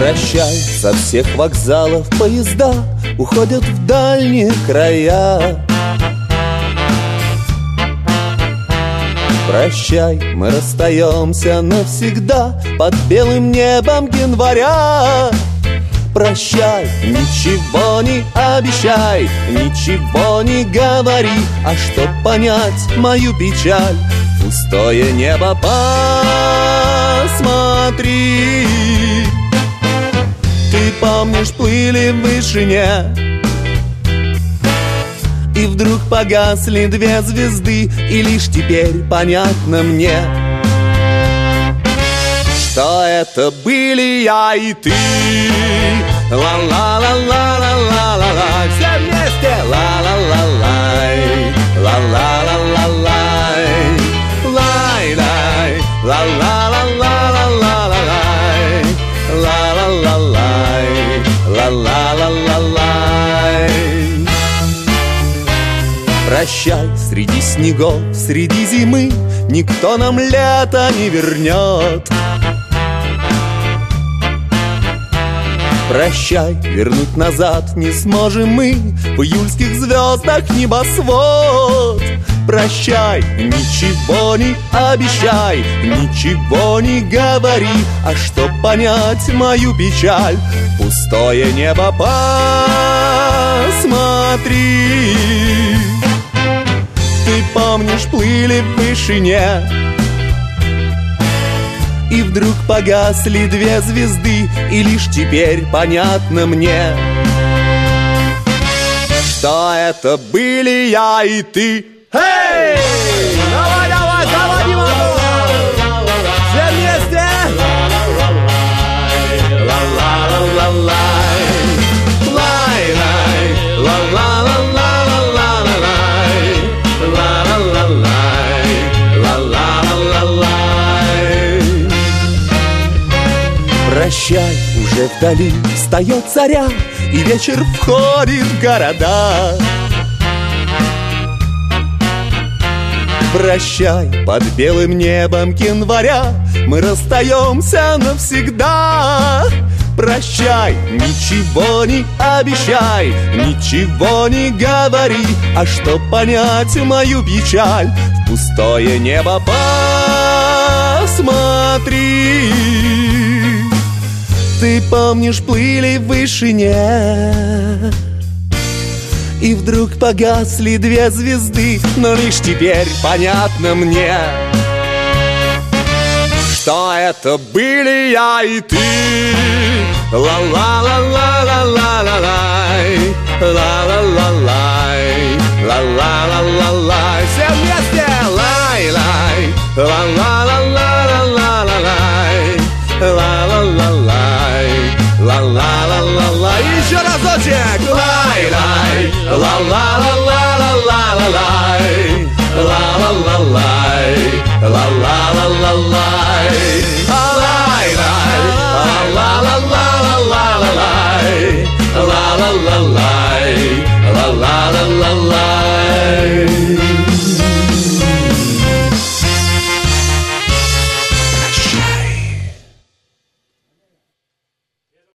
Прощай, со всех вокзалов поезда уходят в дальние края. Прощай, мы расстаемся навсегда под белым небом января. Прощай, ничего не обещай, ничего не говори, а чтоб понять мою печаль, пустое небо посмотри. Ты помнишь, плыли в вышине, и вдруг погасли две звезды, и лишь теперь понятно мне, что это были я и ты. Ла-ла-ла-ла-ла-ла-ла-ла, все вместе. Ла-ла-ла-лай, ла-ла-ла-ла-лай, лай-лай, ла-ла-ла-ла-ла-ла-лай, ла-ла-ла-лай, ла-ла-ла-ла-лай. Прощай, среди снегов, среди зимы никто нам лето не вернет. Прощай, вернуть назад не сможем мы в июльских звездах небосвод. Прощай, ничего не обещай, ничего не говори, а чтоб понять мою печаль, пустое небо посмотри. Ты помнишь, плыли в вышине, и вдруг погасли две звезды, и лишь теперь понятно мне, что это были я и ты. Эй! Давай, давай, давай, не могу! Все вместе! Ла-ла-ла-ла-лай, лай-лай, ла-ла-ла-ла-ла-ла-лай, ла-ла-ла-лай, ла-ла-ла-ла-лай. Прощай, уже вдали встает заря, и вечер входит в города. Прощай, под белым небом января мы расстаемся навсегда. Прощай, ничего не обещай, ничего не говори, а чтоб понять мою печаль, в пустое небо посмотри. Ты помнишь, плыли в вышине, и вдруг погасли две звезды, но лишь теперь понятно мне, что это были я и ты. Ла-ла-ла-ла-ла-ла-ла-лай, ла-ла-ла-лай, ла-ла-ла-ла-лай. Все вместе! Лай-лай, ла-ла.